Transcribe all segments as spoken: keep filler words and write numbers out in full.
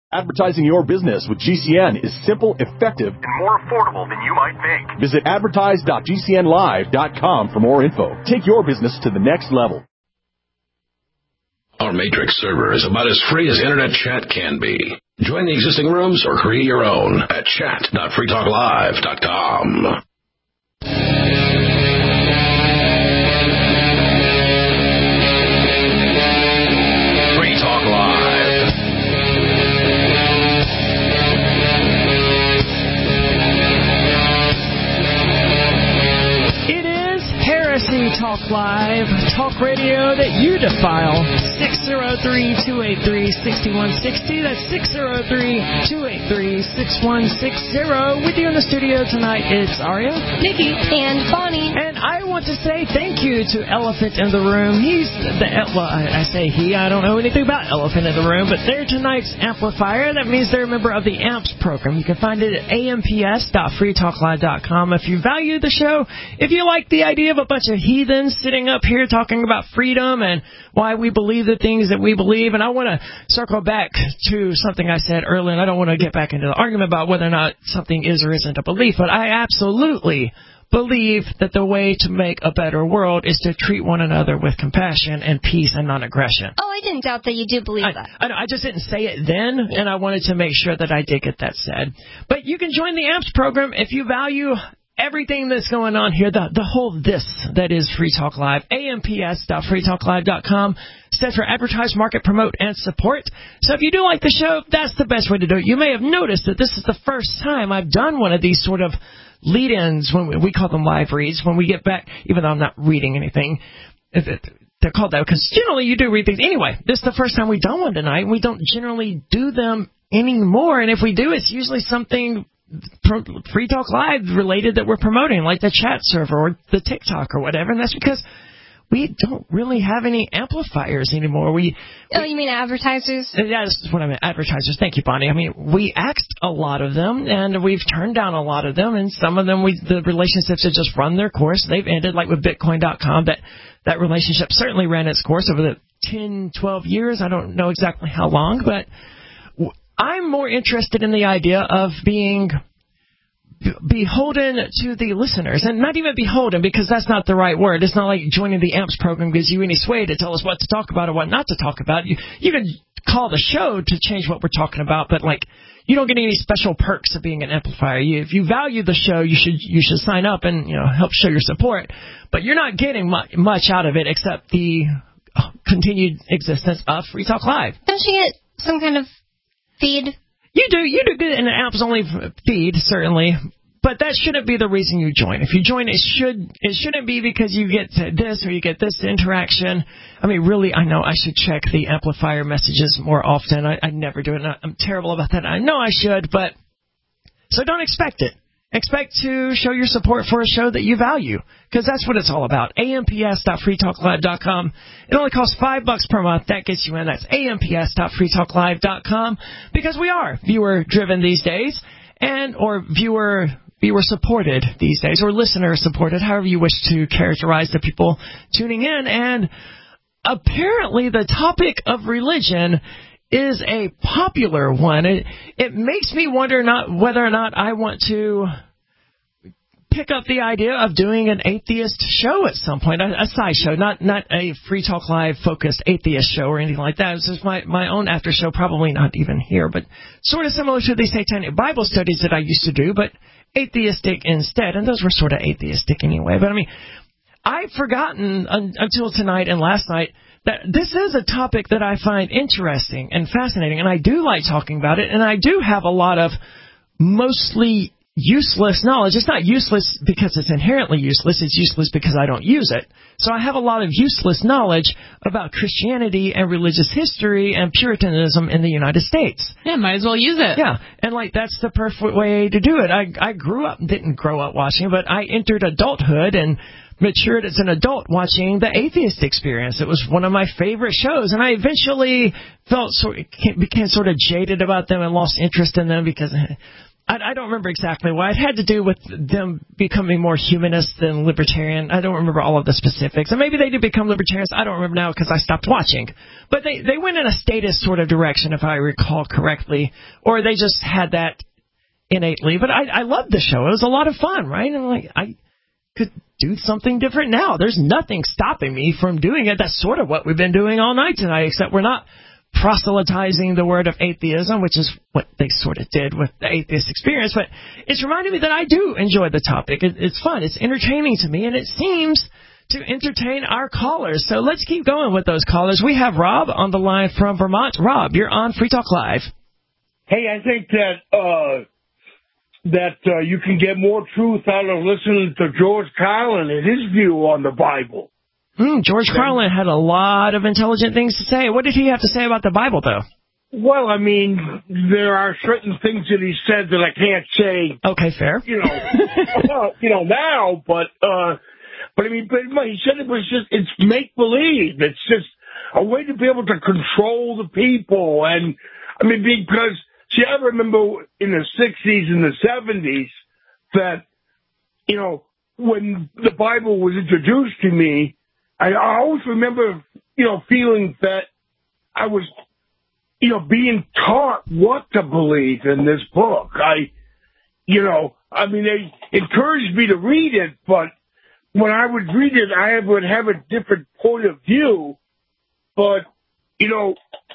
Advertising your business with G C N is simple, effective, and more affordable than you might think. Visit advertise dot g c n live dot com for more info. Take your business to the next level. Our Matrix server is about as free as internet chat can be. Join the existing rooms or create your own at chat dot free talk live dot com. Talk Live, talk radio that you defile. six oh three, two eight three, six one six oh. That's six oh three, two eight three, six one six oh. With you in the studio tonight, it's Aria, Nikki, and Bonnie. And I want to say thank you to Elephant in the Room. He's the, well, I say he, I don't know anything about Elephant in the Room, but they're tonight's amplifier. That means they're a member of the A M P S program. You can find it at a m p s dot free talk live dot com. If you value the show, if you like the idea of a bunch of heathens sitting up here talking about freedom and why we believe the things that we believe. And I want to circle back to something I said earlier, and I don't want to get back into the argument about whether or not something is or isn't a belief, but I absolutely believe that the way to make a better world is to treat one another with compassion and peace and non-aggression. Oh, I didn't doubt that you do believe I, that. I, I just didn't say it then, yeah. And I wanted to make sure that I did get that said. But you can join the A M P S program if you value everything that's going on here, the, the whole this that is Free Talk Live. a m p s dot free talk live dot com stands for Advertise, Market, Promote, and Support. So if you do like the show, that's the best way to do it. You may have noticed that this is the first time I've done one of these sort of lead-ins, when we, we call them live reads, when we get back, even though I'm not reading anything. They're called that because generally you do read things. Anyway, this is the first time we've done one tonight. We don't generally do them anymore, and if we do, it's usually something Free Talk Live related that we're promoting, like the chat server or the TikTok or whatever, and that's because we don't really have any amplifiers anymore. We, oh, you mean advertisers? Yeah, that's what I meant, advertisers. Thank you, Bonnie. I mean, we asked a lot of them, and we've turned down a lot of them, and some of them, we the relationships have just run their course. They've ended, like with Bitcoin dot com. That, that relationship certainly ran its course over the ten, twelve years. I don't know exactly how long, but I'm more interested in the idea of being beholden to the listeners, and not even beholden, because that's not the right word. It's not like joining the A M P S program gives you any sway to tell us what to talk about or what not to talk about. You you can call the show to change what we're talking about, but like you don't get any special perks of being an amplifier. You, if you value the show, you should you should sign up and you know help show your support. But you're not getting much, much out of it except the continued existence of Free Talk Live. Don't you get some kind of feed? You do, you do get an app's only feed, certainly, but that shouldn't be the reason you join. If you join, it should, it shouldn't be because you get this or you get this interaction. I mean, really, I know I should check the amplifier messages more often. I, I never do it. And I'm terrible about that. I know I should, but so don't expect it. Expect to show your support for a show that you value, because that's what it's all about. a m p s dot free talk live dot com. It only costs five bucks per month. That gets you in. That's a m p s dot free talk live dot com, because we are viewer-driven these days, and or viewer viewer supported these days, or listener supported, however you wish to characterize the people tuning in. And apparently, the topic of religion is a popular one. It, it makes me wonder not whether or not I want to pick up the idea of doing an atheist show at some point, a, a side show, not not a Free Talk Live focused atheist show or anything like that. It's just my, my own after show, probably not even here, but sort of similar to the Satanic Bible studies that I used to do, but atheistic instead, and those were sort of atheistic anyway. But I mean, I've forgotten un, until tonight and last night that this is a topic that I find interesting and fascinating, and I do like talking about it, and I do have a lot of mostly useless knowledge. It's not useless because it's inherently useless. It's useless because I don't use it. So I have a lot of useless knowledge about Christianity and religious history and Puritanism in the United States. Yeah, might as well use it. Yeah, and like that's the perfect way to do it. I I grew up, didn't grow up watching, but I entered adulthood and matured as an adult watching The Atheist Experience. It was one of my favorite shows, and I eventually felt sort became sort of jaded about them and lost interest in them because I, I don't remember exactly why. It had to do with them becoming more humanist than libertarian. I don't remember all of the specifics. And maybe they did become libertarians. I don't remember now because I stopped watching. But they, they went in a statist sort of direction, if I recall correctly. Or they just had that innately. But I, I loved the show. It was a lot of fun, right? And like, I could do something different now. There's nothing stopping me from doing it. That's sort of what we've been doing all night tonight, except we're not proselytizing the word of atheism, which is what they sort of did with the atheist experience. But it's reminding me that I do enjoy the topic. It, it's fun. It's entertaining to me, and it seems to entertain our callers. So let's keep going with those callers. We have Rob on the line from Vermont. Rob, you're on Free Talk Live. Hey, I think that uh, that uh, you can get more truth out of listening to George Carlin and his view on the Bible. Mm, George Carlin had a lot of intelligent things to say. What did he have to say about the Bible, though? Well, I mean, there are certain things that he said that I can't say. Okay, fair. You know, well, you know now, but uh, but I mean, but he said it was just it's make believe. It's just a way to be able to control the people, and I mean, because see, I remember in the sixties and the seventies that you know when the Bible was introduced to me. I always remember, you know, feeling that I was, you know, being taught what to believe in this book. I, you know, I mean, they encouraged me to read it, but when I would read it, I would have a different point of view. But, you know,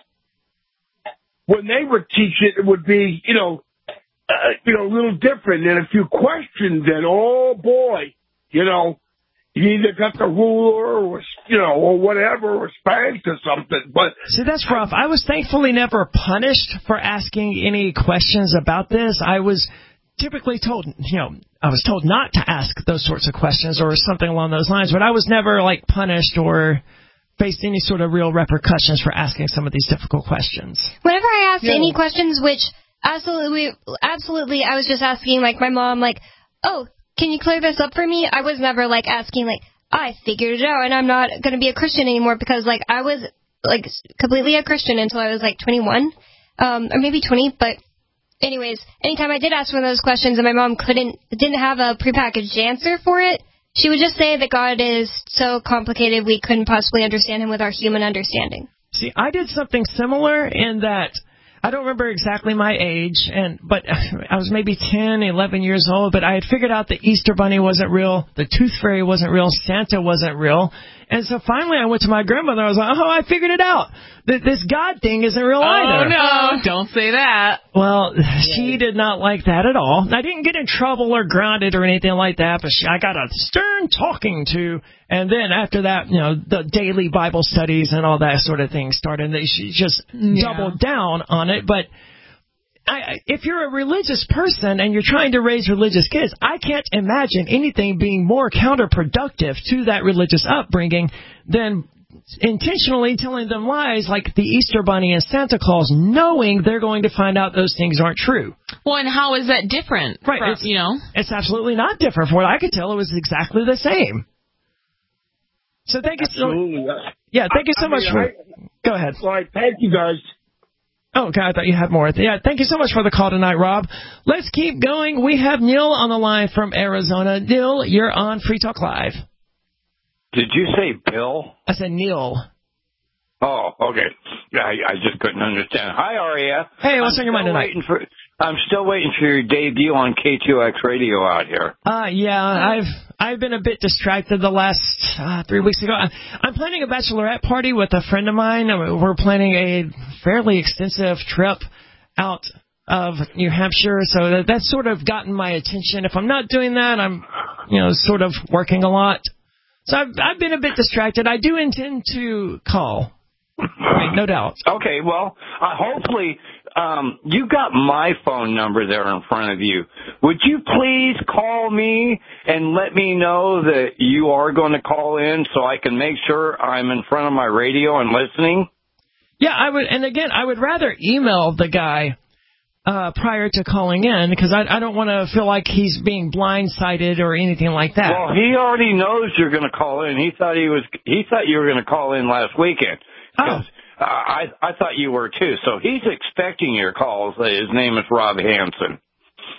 when they would teach it, it would be, you know, uh, you know, a little different. And if you questioned it, oh boy, you know, you either got the ruler or, you know, or whatever, or spanked or something. But see, that's rough. I was thankfully never punished for asking any questions about this. I was typically told, you know, I was told not to ask those sorts of questions or something along those lines, but I was never, like, punished or faced any sort of real repercussions for asking some of these difficult questions. Whenever I asked yeah. any questions, which absolutely, absolutely, I was just asking, like, my mom, like, oh, can you clear this up for me? I was never, like, asking, like, I figured it out and I'm not going to be a Christian anymore because, like, I was, like, completely a Christian until I was, like, twenty-one, um, or maybe twenty. But anyways, anytime I did ask one of those questions and my mom couldn't, didn't have a prepackaged answer for it, she would just say that God is so complicated we couldn't possibly understand him with our human understanding. See, I did something similar in that I don't remember exactly my age, and but I was maybe ten, eleven years old, but I had figured out the Easter Bunny wasn't real, the Tooth Fairy wasn't real, Santa wasn't real. And so finally I went to my grandmother. I was like, oh, I figured it out. This God thing isn't real oh, either. Oh, no, don't say that. Well, she did not like that at all. I didn't get in trouble or grounded or anything like that, but she, I got a stern talking to. And then after that, you know, the daily Bible studies and all that sort of thing started. And she just yeah. doubled down on it. But I, if you're a religious person and you're trying to raise religious kids, I can't imagine anything being more counterproductive to that religious upbringing than intentionally telling them lies like the Easter Bunny and Santa Claus, knowing they're going to find out those things aren't true. Well, and how is that different? Right, from, it's, you know, it's absolutely not different. From what I could tell, it was exactly the same. So thank you so much. Yeah, thank you so I much mean, for. I, go ahead. Right, thank you guys. Oh, okay, I thought you had more. Yeah, thank you so much for the call tonight, Rob. Let's keep going. We have Neil on the line from Arizona. Neil, you're on Free Talk Live. Did you say Bill? I said Neil. Oh, okay. Yeah, I, I just couldn't understand. Hi, Aria. Hey, what's on your mind tonight? For, I'm still waiting for your debut on K two X radio out here. Uh, yeah, I've I've been a bit distracted the last uh, three weeks ago. I, I'm planning a bachelorette party with a friend of mine. We're planning a fairly extensive trip out of New Hampshire, so that, that's sort of gotten my attention. If I'm not doing that, I'm, you know, sort of working a lot. So I've, I've been a bit distracted. I do intend to call. Right, no doubt. Okay, well, uh, hopefully um, you got my phone number there in front of you. Would you please call me and let me know that you are going to call in so I can make sure I'm in front of my radio and listening? Yeah, I would. And again, I would rather email the guy uh, prior to calling in because I, I don't want to feel like he's being blindsided or anything like that. Well, he already knows you're going to call in. He thought he was. He thought you were going to call in last weekend. Oh. Uh, I I thought you were too. So he's expecting your calls. His name is Rob Hansen.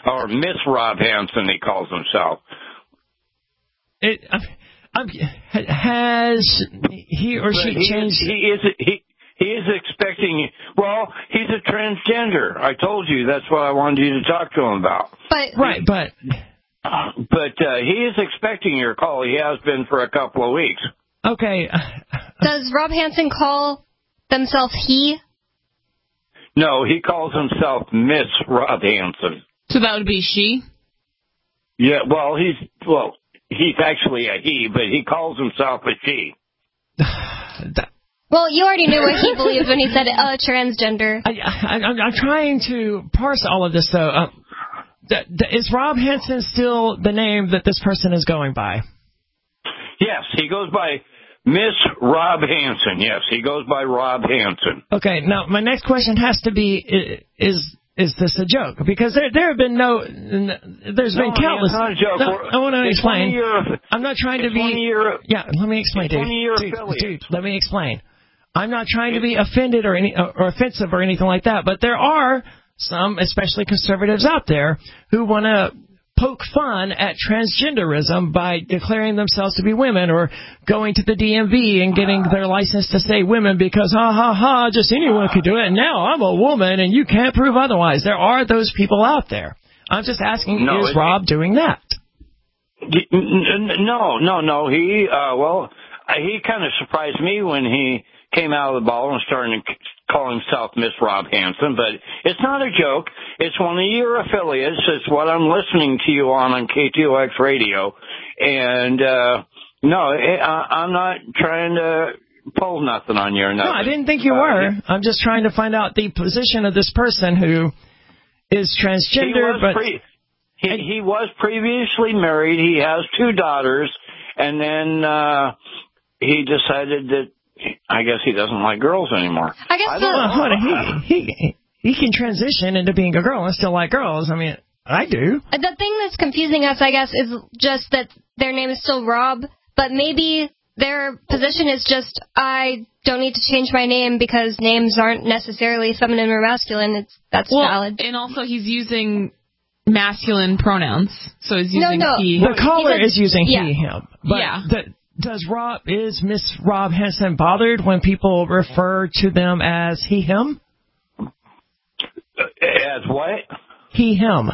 or Miss Rob Hansen, he calls himself. It, I'm, I'm, has he or she he changed? Is, he is he he is expecting. Well, he's a transgender. I told you that's what I wanted you to talk to him about. But right, but uh, but uh, he is expecting your call. He has been for a couple of weeks. Okay. Does Rob Hansen call themselves he? No, he calls himself Miss Rob Hansen. So that would be she? Yeah, well, he's well, he's actually a he, but he calls himself a she. that, well, you already knew what he believed when he said uh, transgender. I, I, I'm, I'm trying to parse all of this, though. Uh, th- th- is Rob Hansen still the name that this person is going by? Yes, he goes by Miss Rob Hansen. Yes, he goes by Rob Hansen. Okay, now my next question has to be: Is is this a joke? Because there there have been no, there's no, been countless. It's not a joke. No, I want to explain. Year, I'm not trying to be. Year, yeah, let me explain, dude. Dude, dude, let me explain. I'm not trying to be offended or any or offensive or anything like that, but there are some, especially conservatives out there, who want to poke fun at transgenderism by declaring themselves to be women or going to the D M V and getting their license to say women because, ha, ha, ha, just anyone could do it. And now I'm a woman and you can't prove otherwise. There are those people out there. I'm just asking, no, is Rob doing that? No, no, no. He, uh, well, he kind of surprised me when he came out of the ball and started calling himself Miss Rob Hansen, but it's not a joke. It's one of your affiliates. It's what I'm listening to you on on K T O X radio. And, uh, no, it, I, I'm not trying to pull nothing on you or nothing. No, I didn't think you uh, were. I'm just trying to find out the position of this person who is transgender, he but... Pre- he, he was previously married. He has two daughters, and then, uh, he decided that I guess he doesn't like girls anymore. I guess I the, Well, hold on. He, he, he can transition into being a girl and still like girls. I mean, I do. the thing that's confusing us, I guess, is just that their name is still Rob, but maybe their position is just, I don't need to change my name because names aren't necessarily feminine or masculine. It's That's well, valid. And also he's using masculine pronouns, so he's using no, no. he. The caller said, is using yeah. he, him. But Yeah. the, does Rob, is Miss Rob Hansen bothered when people refer to them as he, him? As what? He, him.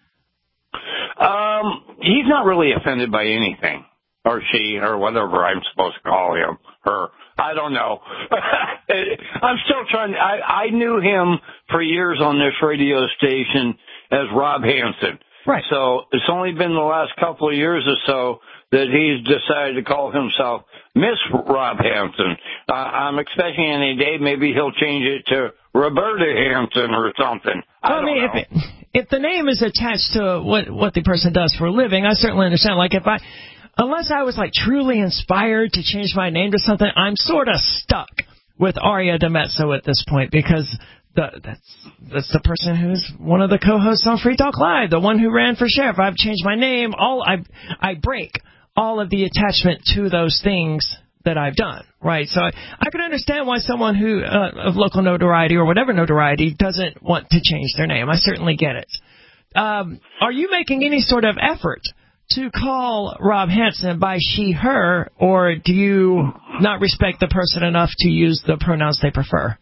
Um, he's not really offended by anything, or she, or whatever I'm supposed to call him, her. I don't know. I'm still trying. I I knew him for years on this radio station as Rob Hansen. Right. So it's only been the last couple of years or so that he's decided to call himself Miss Rob Hansen. Uh, I'm expecting any day maybe he'll change it to Roberta Hansen or something. I, Well, I don't mean, know. if, it, if the name is attached to what what the person does for a living, I certainly understand. Like if I, unless I was like truly inspired to change my name to something, I'm sort of stuck with Aria DeMezzo at this point because the, that's that's the person who's one of the co-hosts on Free Talk Live, the one who ran for sheriff. I've changed my name. All I I break all of the attachment to those things that I've done, right? So I, I can understand why someone who uh, of local notoriety or whatever notoriety doesn't want to change their name. I certainly get it. Um, are you making any sort of effort to call Rob Hansen by she, her, or do you not respect the person enough to use the pronouns they prefer?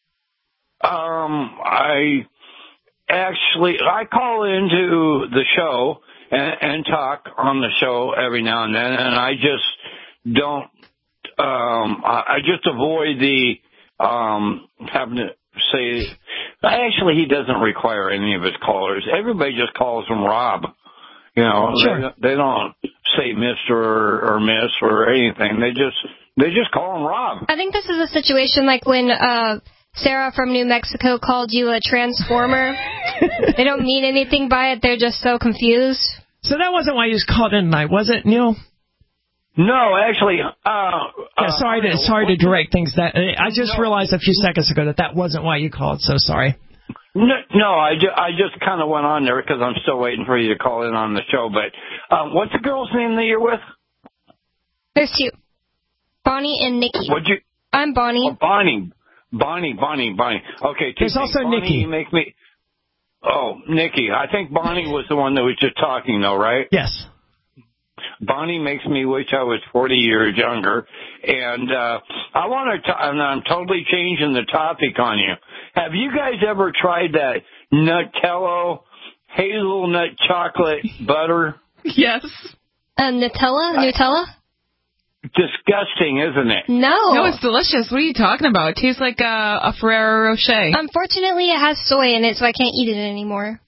Um, I actually, I call into the show and, and talk on the show every now and then, and I just don't, um, I, I just avoid the, um, having to say, actually he doesn't require any of his callers. Everybody just calls him Rob. You know, sure. they, they don't say Mister or, or Miss or anything. They just, they just call him Rob. I think this is a situation like when uh, Sarah from New Mexico called you a transformer. They don't mean anything by it. They're just so confused. So that wasn't why you called in tonight, was it, Neil? No, actually, uh, yeah, sorry to, uh, sorry to direct things that, I just no. realized a few seconds ago that that wasn't why you called, so sorry. No, no, I, ju- I just kind of went on there because I'm still waiting for you to call in on the show. But um, what's the girl's name that you're with? There's two. Bonnie and Nikki. What'd you? I'm Bonnie. Oh, Bonnie. Bonnie, Bonnie, Bonnie. Okay, two There's things. also Bonnie, Nikki. You make me... Oh, Nikki, I think Bonnie was the one that was just talking, though, right? Yes. Bonnie makes me wish I was forty years younger. And uh, I want to, and I'm totally changing the topic on you. Have you guys ever tried that Nutella hazelnut chocolate butter? Yes. Uh, Nutella? I, Nutella? Disgusting, isn't it? No. No, it's delicious. What are you talking about? It tastes like a, a Ferrero Rocher. Unfortunately, it has soy in it, so I can't eat it anymore.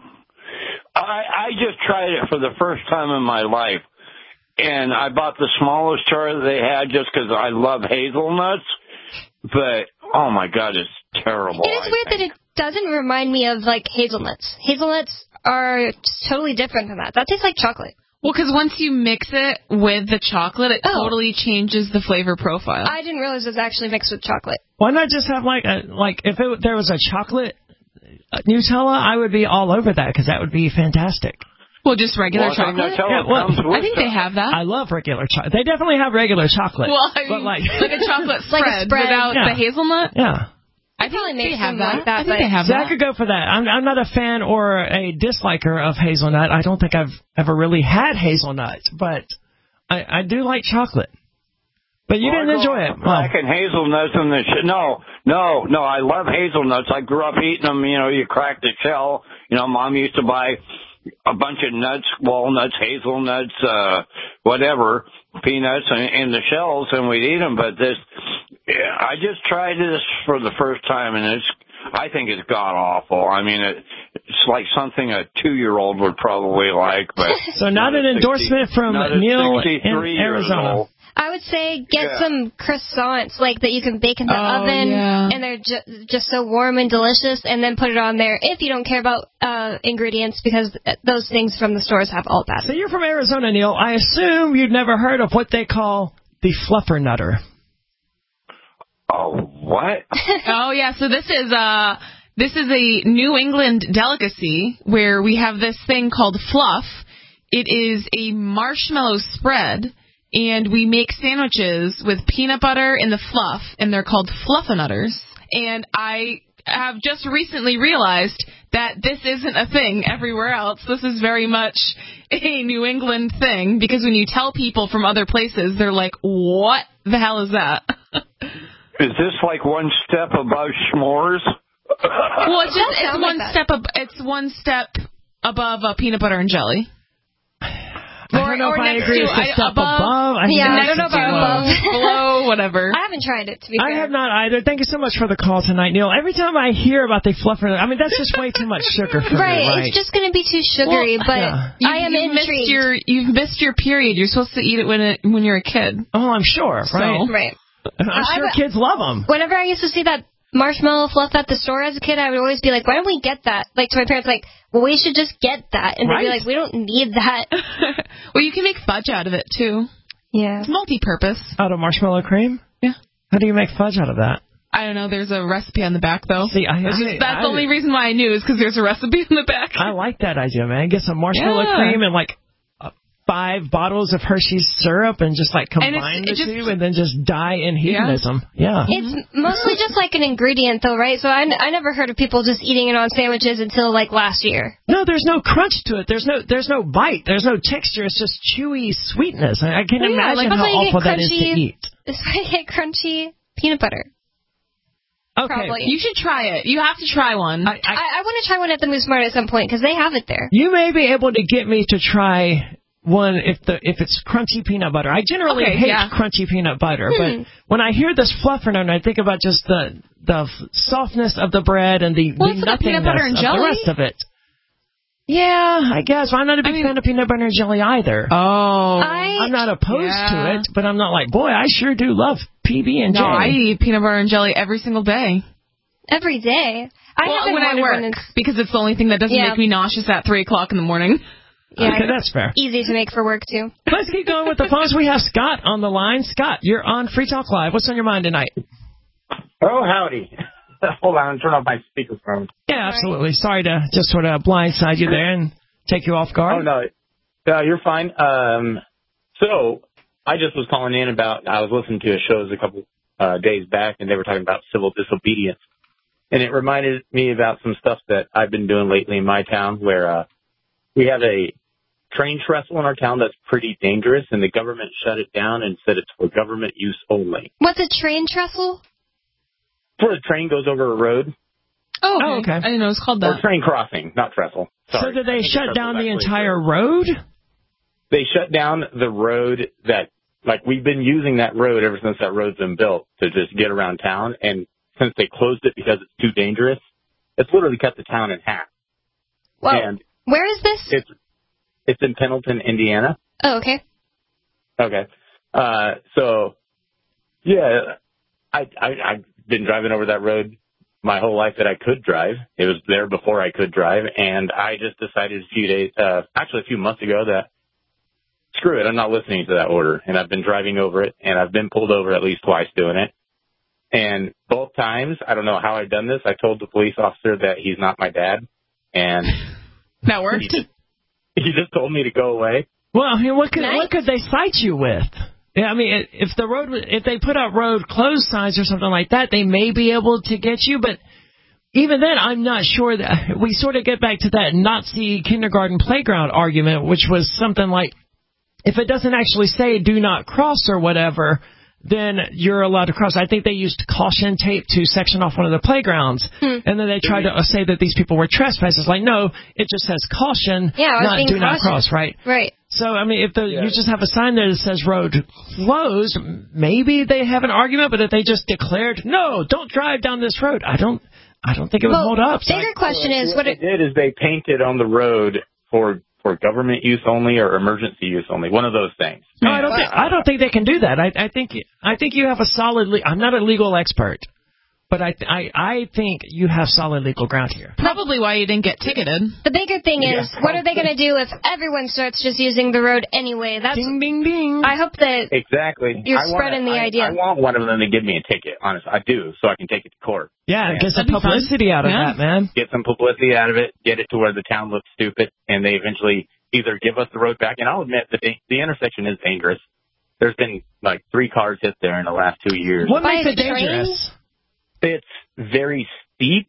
I, I just tried it for the first time in my life. And I bought the smallest jar that they had just because I love hazelnuts. But, oh, my God, it's terrible. It is I weird think. that it doesn't remind me of, like, hazelnuts. Hazelnuts are totally different than that. That tastes like chocolate. Well, because once you mix it with the chocolate, it Oh. totally changes the flavor profile. I didn't realize it was actually mixed with chocolate. Why not just have, like, a, like if it, there was a chocolate Nutella, I would be all over that because that would be fantastic. Well, just regular Well, I think chocolate? Nutella Yeah, well, comes with I think they have that. I love regular chocolate. They definitely have regular chocolate. Well, I mean, but like, like a chocolate Like spread, a spread. without Yeah. the hazelnut? yeah. I think probably they make have some that. like that, I think but- they have See, that. I could go for that. I'm, I'm not a fan or a disliker of hazelnut. I don't think I've ever really had hazelnut, but I, I do like chocolate. But you Well, didn't I enjoy grew it. up Well, Cracking hazelnuts in the sh- no, no, no. I love hazelnuts. I grew up eating them. You know, you crack the shell. You know, Mom used to buy a bunch of nuts, walnuts, hazelnuts, uh, whatever, peanuts, and, and the shells, and we'd eat them. But this, yeah, I just tried this for the first time, and it's. I think it's god awful. I mean, it, it's like something a two-year-old would probably like. But so not an a endorsement sixty from not a Neil in sixty-three years Arizona. old. I would say get Yeah. some croissants, like that you can bake in the Oh, oven, yeah. and they're ju- just so warm and delicious, and then put it on there if you don't care about uh, ingredients, because those things from the stores have all that. So you're from Arizona, Neil. I assume you've never heard of what they call the fluffernutter. Oh, what? Oh yeah, so this is uh this is a New England delicacy where we have this thing called fluff. It is a marshmallow spread, and we make sandwiches with peanut butter in the fluff, and they're called fluffernutters. And I have just recently realized that this isn't a thing everywhere else. This is very much a New England thing, because when you tell people from other places, they're like, what the hell is that? Is this like one step above s'mores? Well, it's just That it's sounds one like that. step ab- it's one step above uh, peanut butter and jelly. I Or- don't know or if I next agree to- with the I- step above- above. I think Yeah, that's I don't know just about low. above. Below, whatever. I haven't tried it, to be I fair. have not either. Thank you so much for the call tonight, Neil. Every time I hear about the fluffer, I mean, that's just way too much sugar for Right, me, right? it's just going to be too sugary, Well, but yeah. You, I am you've missed intrigued. your you've missed your period. You're supposed to eat it when it when you're a kid. Oh, I'm sure, right? So- Right. I'm I- sure I- kids love them. Whenever I used to see that marshmallow fluff at the store as a kid, I would always be like, why don't we get that? Like, to my parents, like, well, we should just get that. And they'd be Right. like, we don't need that. Well, you can make fudge out of it too. Yeah. It's multi-purpose. Out of marshmallow cream? Yeah. How do you make fudge out of that? I don't know. There's a recipe on the back though. See, I, It's I, just- that's I, the only reason why I knew is because there's a recipe on the back. I like that idea, man. Get some marshmallow Yeah. cream and like uh, five bottles of Hershey's syrup and just like And it's- combine the it just- two and then just die in hedonism. Yeah. It's mostly just like an ingredient, though, right? So I, n- I never heard of people just eating it on sandwiches until like last year. No, there's no crunch to it. There's no there's no bite. There's no texture. It's just chewy sweetness. I, I can Well, yeah, imagine like, how that's why you awful get that is to crunchy- eat. It's why I get crunchy peanut butter. Okay. Probably. You should try it. You have to try one. I, I, I, I want to try one at the Moose Mart at some point because they have it there. you may be able to get me to try one if the if it's crunchy peanut butter. I generally Okay, hate yeah. crunchy peanut butter, Hmm. but when I hear this fluffernutter, I think about just the the f- softness of the bread and the, Well, the it's like peanut nothingness butter and of jelly. the rest of it. Yeah, I guess. Well, I'm not a big I mean- fan of peanut butter and jelly either. Oh. I I'm not opposed Yeah. to it, but I'm not like, boy, I sure do love P B and J. No, I eat peanut butter and jelly every single day. every day. I well, haven't when I wanted work, one in- because it's the only thing that doesn't Yeah. make me nauseous at three o'clock in the morning. Yeah, Okay, that's fair. easy to make for work too. Let's keep going with the phones. We have Scott on the line. Scott, you're on Free Talk Live. What's on your mind tonight? Oh, howdy. Hold on, turn off my speakerphone. Yeah, absolutely. Sorry to just sort of blindside you there and take you off guard. Oh, no, uh, you're fine. Um, so, I just was calling in about, I was listening to a show a couple uh, days back, and they were talking about civil disobedience. And it reminded me about some stuff that I've been doing lately in my town where uh, we have a train trestle in our town that's pretty dangerous, and the government shut it down and said it's for government use only. What's a train trestle? Before the train goes over a road. Oh, okay. Oh, okay. I didn't know it was called that. Or train crossing, not trestle. Sorry. So did they shut down the entire road? road? They shut down the road that, like, we've been using that road ever since that road's been built to just get around town, and since they closed it because it's too dangerous, it's literally cut the town in half. Whoa. And where is this? It's it's in Pendleton, Indiana. Oh, okay. Okay. Uh, so, yeah, I, I, I've been driving over that road my whole life that I could drive. It was there before I could drive, and I just decided a few days, uh, actually a few months ago that, screw it, I'm not listening to that order. And I've been driving over it, and I've been pulled over at least twice doing it. And both times, I don't know how I've done this, I told the police officer that he's not my dad, and that worked. He just, he just told me to go away. Well, I mean, what could Nice. what could they cite you with? Yeah, I mean, if the road, if they put out road closed signs or something like that, they may be able to get you. But even then, I'm not sure that we sort of get back to that Nazi kindergarten playground argument, which was something like, if it doesn't actually say do not cross or whatever, then you're allowed to cross. I think they used caution tape to section off one of the playgrounds, hmm. and then they tried to say that these people were trespassers. Like, no, it just says caution, yeah, not do cautious. not cross, right? Right. So, I mean, if the, yeah. you just have a sign there that says road closed, maybe they have an argument, but if they just declared, no, don't drive down this road, I don't I don't think it would well, hold up. The bigger so question is, what what they did is they painted on the road for for government use only or emergency use only, one of those things. No, I don't think I don't think they can do that. I, I think I think you have a solid. Le- I'm not a legal expert, but I, I I think you have solid legal ground here. Probably why you didn't get ticketed. The bigger thing is, Yeah. what are they going to do if everyone starts just using the road anyway? That's. Ding, ding, ding. I hope that Exactly. you're I spreading wanna, the I, idea. I want one of them to give me a ticket, honestly. I do, so I can take it to court. Yeah, Yeah. get some That'd be fun. publicity out of Yeah. that, man. Get some publicity out of it, get it to where the town looks stupid, and they eventually either give us the road back. And I'll admit that the, the intersection is dangerous. There's been like three cars hit there in the last two years. What By makes it a train? dangerous? It's very steep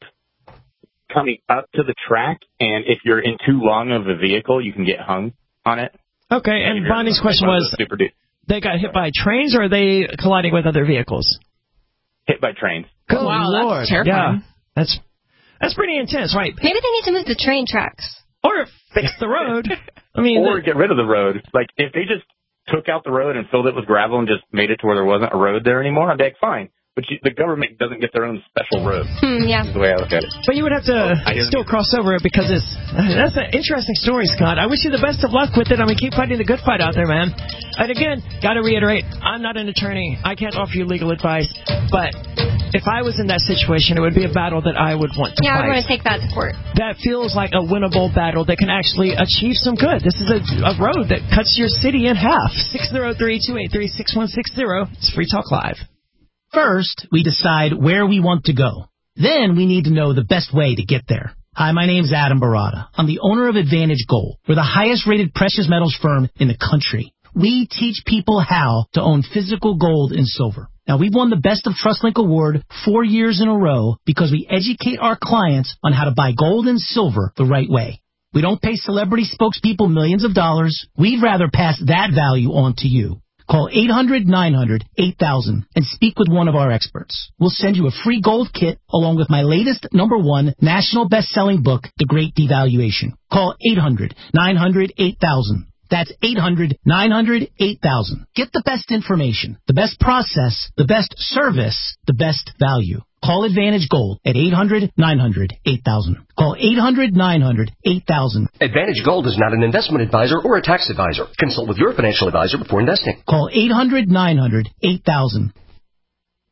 coming up to the track, and if you're in too long of a vehicle, you can get hung on it. Okay, and Bonnie's question was, super deep. they got hit by trains or are they colliding with other vehicles? Hit by trains. Good Oh, wow, that's Lord. terrifying. Yeah, that's that's pretty intense, right? Maybe they need to move the train tracks. Or fix the road. I mean, Or the, get rid of the road. Like, if they just took out the road and filled it with gravel and just made it to where there wasn't a road there anymore, I'd be like, fine. But you, the government doesn't get their own special road. Hmm, yeah. Is the way I look at it. but you would have to I didn't- still cross over it because it's that's an interesting story, Scott. I wish you the best of luck with it. I mean, keep fighting the good fight out there, man. And again, got to reiterate, I'm not an attorney. I can't offer you legal advice. But if I was in that situation, it would be a battle that I would want to Yeah, fight. I would want to take that to court. That feels like a winnable battle that can actually achieve some good. This is a, a road that cuts your city in half. six oh three, two eight three, six one six zero. It's Free Talk Live. First, we decide where we want to go. Then we need to know the best way to get there. Hi, my name's Adam Barada. I'm the owner of Advantage Gold. We're the highest rated precious metals firm in the country. We teach people how to own physical gold and silver. Now, we've won the Best of TrustLink Award four years in a row because we educate our clients on how to buy gold and silver the right way. We don't pay celebrity spokespeople millions of dollars. We'd rather pass that value on to you. Call eight hundred, nine hundred, eight thousand and speak with one of our experts. We'll send you a free gold kit along with my latest number one national best-selling book, The Great Devaluation. Call eight hundred, nine hundred, eight thousand. That's eight hundred, nine hundred, eight thousand. Get the best information, the best process, the best service, the best value. Call Advantage Gold at eight hundred, nine hundred, eight thousand. Call eight hundred, nine hundred, eight thousand. Advantage Gold is not an investment advisor or a tax advisor. Consult with your financial advisor before investing. Call eight hundred, nine hundred, eight thousand.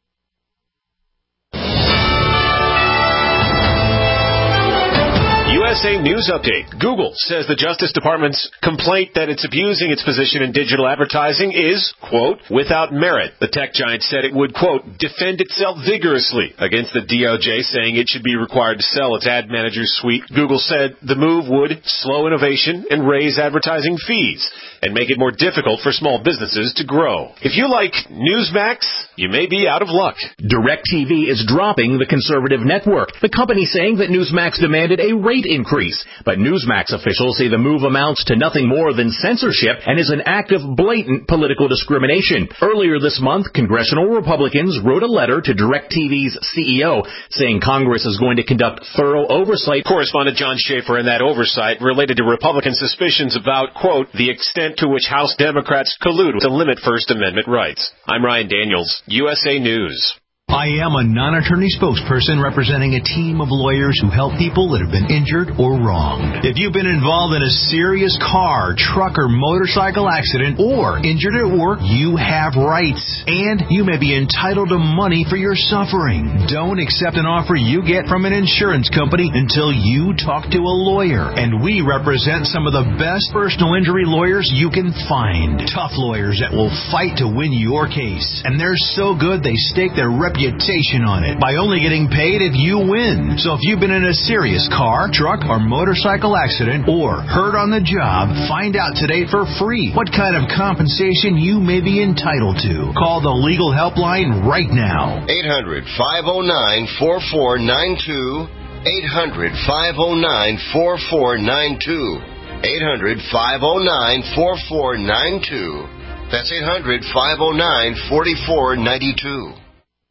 U S S A News Update. Google says the Justice Department's complaint that it's abusing its position in digital advertising is, quote, without merit. The tech giant said it would, quote, defend itself vigorously against the D O J, saying it should be required to sell its ad manager suite. Google said the move would slow innovation and raise advertising fees and make it more difficult for small businesses to grow. If you like Newsmax, you may be out of luck. DirecTV is dropping the conservative network. The company saying that Newsmax demanded a rate increase. But Newsmax officials say the move amounts to nothing more than censorship and is an act of blatant political discrimination. Earlier this month, congressional Republicans wrote a letter to DirecTV's C E O saying Congress is going to conduct thorough oversight. Correspondent John Schaefer, and that oversight related to Republican suspicions about, quote, the extent to which House Democrats collude to limit First Amendment rights. I'm Ryan Daniels, U S A News. I am a non-attorney spokesperson representing a team of lawyers who help people that have been injured or wronged. If you've been involved in a serious car, truck, or motorcycle accident or injured at work, you have rights. And you may be entitled to money for your suffering. Don't accept an offer you get from an insurance company until you talk to a lawyer. And we represent some of the best personal injury lawyers you can find. Tough lawyers that will fight to win your case. And they're so good they stake their reputation reputation on it by only getting paid if you win. So if you've been in a serious car, truck, or motorcycle accident or hurt on the job, find out today for free what kind of compensation you may be entitled to. Call the legal helpline right now. eight hundred, five oh nine, four four nine two. eight hundred, five oh nine, four four nine two. eight hundred, five oh nine, four four nine two. That's eight hundred, five oh nine, four four nine two.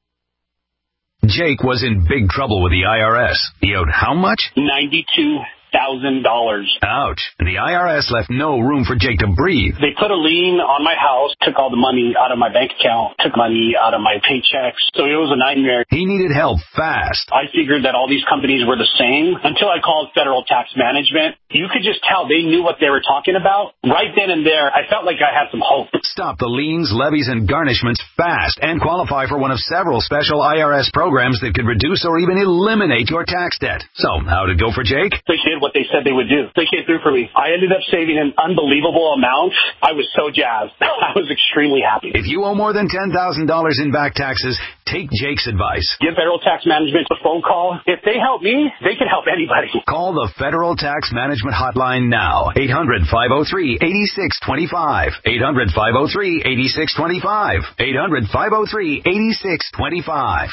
Jake was in big trouble with the I R S. He owed how much? ninety-two thousand dollars. Ouch. The I R S left no room for Jake to breathe. They put a lien on my house, took all the money out of my bank account, took money out of my paychecks. So it was a nightmare. He needed help fast. I figured that all these companies were the same until I called Federal Tax Management. You could just tell they knew what they were talking about. Right then and there, I felt like I had some hope. Stop the liens, levies, and garnishments fast and qualify for one of several special I R S programs that could reduce or even eliminate your tax debt. So, how'd it go for Jake? They did what they said they would do. They came through for me. I ended up saving an unbelievable amount. I was so jazzed. I was extremely happy. If you owe more than ten thousand dollars in back taxes, take Jake's advice. Give Federal Tax Management a phone call. If they help me, they can help anybody. Call the Federal Tax Management Hotline now. eight hundred, five oh three, eight six two five. eight hundred, five oh three, eight six two five. eight hundred, five oh three, eight six two five.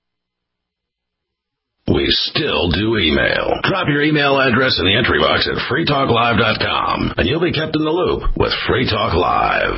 We still do email. Drop your email address in the entry box at free talk live dot com, and you'll be kept in the loop with Free Talk Live.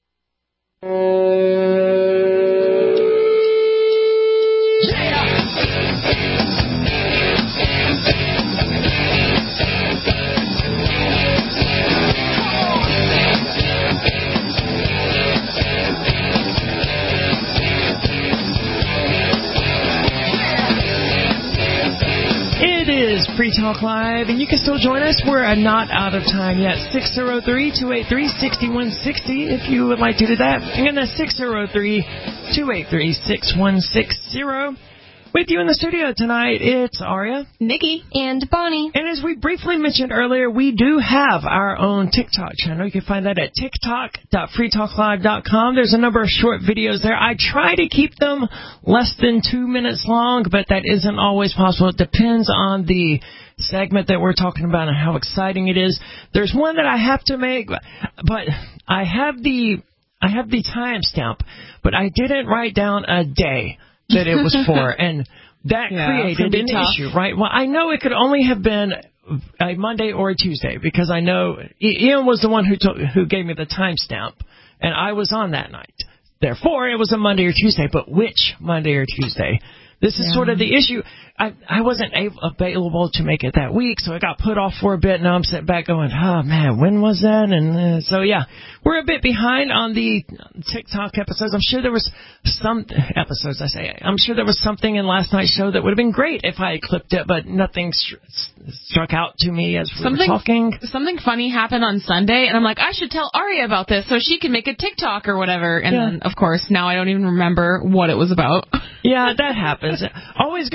Free Talk Live, and you can still join us. We're not out of time yet. six oh three, two eight three, six one six oh if you would like to do that. Again, that's six oh three, two eight three, six one six oh. With you in the studio tonight, it's Aria, Nikki, and Bonnie. And as we briefly mentioned earlier, we do have our own TikTok channel. You can find that at tiktok dot free talk live dot com. There's a number of short videos there. I try to keep them less than two minutes long, but that isn't always possible. It depends on the segment that we're talking about and how exciting it is. There's one that I have to make, but I have the I have the timestamp, but I didn't write down a day that it was for, and that yeah, created an tough. issue, right? Well, I know it could only have been a Monday or a Tuesday, because I know Ian was the one who took, who gave me the timestamp, and I was on that night. Therefore, it was a Monday or Tuesday, but which Monday or Tuesday? This is yeah. sort of the issue. I, I wasn't able, available to make it that week, so it got put off for a bit. Now I'm sitting back going, oh, man, when was that? And uh, so, yeah, we're a bit behind on the TikTok episodes. I'm sure there was some episodes, I say. I'm sure there was something in last night's show that would have been great if I had clipped it, but nothing str- struck out to me as we something, were talking. Something funny happened on Sunday, and I'm like, I should tell Aria about this so she can make a TikTok or whatever. And yeah. then, of course, now I don't even remember what it was about. Yeah, that happens. Always good to just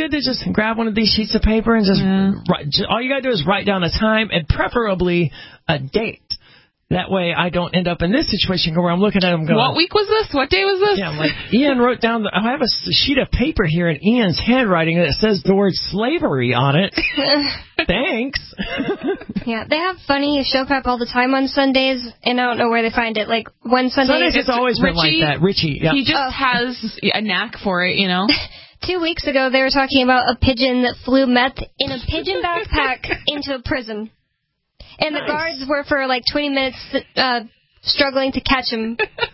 grab one of these sheets of paper and just Yeah. write, all you got to do is write down a time and preferably a date. That way I don't end up in this situation where I'm looking at them going, What week was this? What day was this? Yeah, I'm like, Ian wrote down, the, I have a sheet of paper here in Ian's handwriting that says the word slavery on it. Thanks. Yeah, they have funny show prep all the time on Sundays, and I don't know where they find it. Like, one Sunday... Sundays has always been like that. Richie, yeah. He just Oh. has a knack for it, you know? Two weeks ago, they were talking about a pigeon that flew meth in a pigeon backpack into a prison. And the Nice. guards were for like twenty minutes uh, struggling to catch him.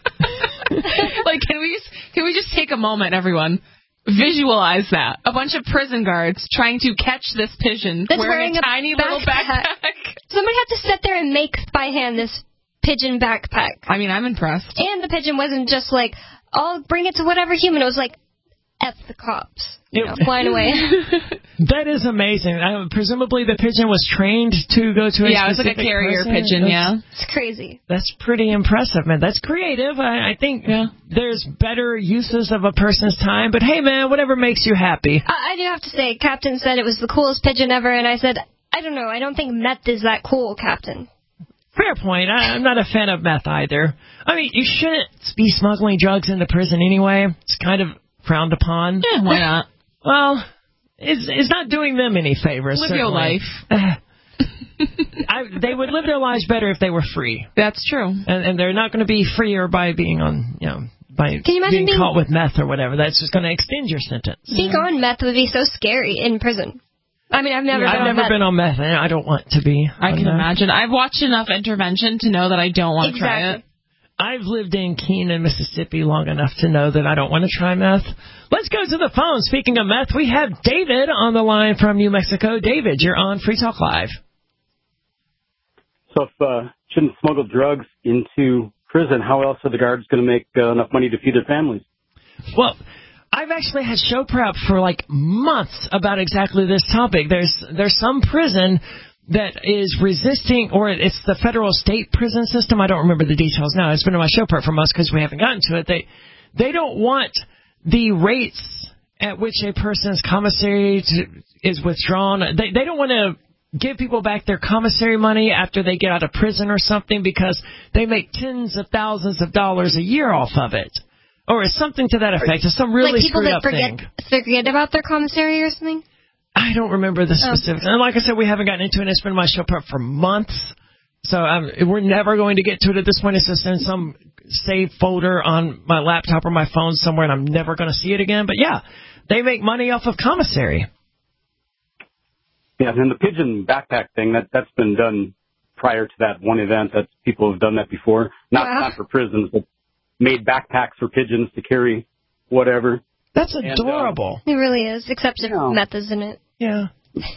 Like, can we just, can we just take a moment, everyone? Visualize that. A bunch of prison guards trying to catch this pigeon That's wearing, wearing a a tiny little backpack. backpack. Somebody had to sit there and make by hand this pigeon backpack. I mean, I'm impressed. And the pigeon wasn't just like, I'll bring it to whatever human. It was like, F the cops. You know, flying away. That is amazing. I, presumably the pigeon was trained to go to a Yeah, it was like a specific carrier person. pigeon, That's- yeah. It's crazy. That's pretty impressive, man. That's creative. I, I think Yeah. there's better uses of a person's time, but hey, man, whatever makes you happy. I, I do have to say, Captain said it was the coolest pigeon ever, and I said, I don't know, I don't think meth is that cool, Captain. Fair point. I, I'm not a fan of meth either. I mean, you shouldn't be smuggling drugs into prison anyway. It's kind of frowned upon. Yeah, why not? Well, it's, it's not doing them any favors. Live your certainly. life. I, they would live their lives better if they were free. That's true. And, and they're not going to be freer by being on, you know, by Can you imagine being being- caught with meth or whatever. That's just going to extend your sentence. Being on meth would be so scary in prison. I mean, I've never I've been on never meth. been on meth, and I don't want to be. I on can meth. imagine. I've watched enough Intervention to know that I don't want to try it. Exactly. I've lived in Keenan, Mississippi long enough to know that I don't want to try meth. Let's go to the phone. Speaking of meth, we have David on the line from New Mexico. David, you're on Free Talk Live. So if uh, shouldn't smuggle drugs into prison, how else are the guards going to make uh, enough money to feed their families? Well, I've actually had show prep for like months about exactly this topic. There's there's some prison that is resisting, or it's the federal state prison system. I don't remember the details now. It's been in my show prep for months because we haven't gotten to it. They they don't want the rates at which a person's commissary to, is withdrawn. They they don't want to give people back their commissary money after they get out of prison or something because they make tens of thousands of dollars a year off of it. Or it's something to that effect. It's some really like people screwed that up forget, thing. forget about their commissary or something? I don't remember the Oh. specifics. And like I said, we haven't gotten into it. It's been in my show prep for months. So um, we're never going to get to it at this point. It's just in some save folder on my laptop or my phone somewhere, and I'm never going to see it again. But, yeah, they make money off of commissary. Yeah, and the pigeon backpack thing, that, that's been done prior to that one event. That people have done that before. Not, Wow. not for prisons, but made backpacks for pigeons to carry whatever. That's And, uh, adorable. It really is, except if Yeah. meth is in it. Yeah.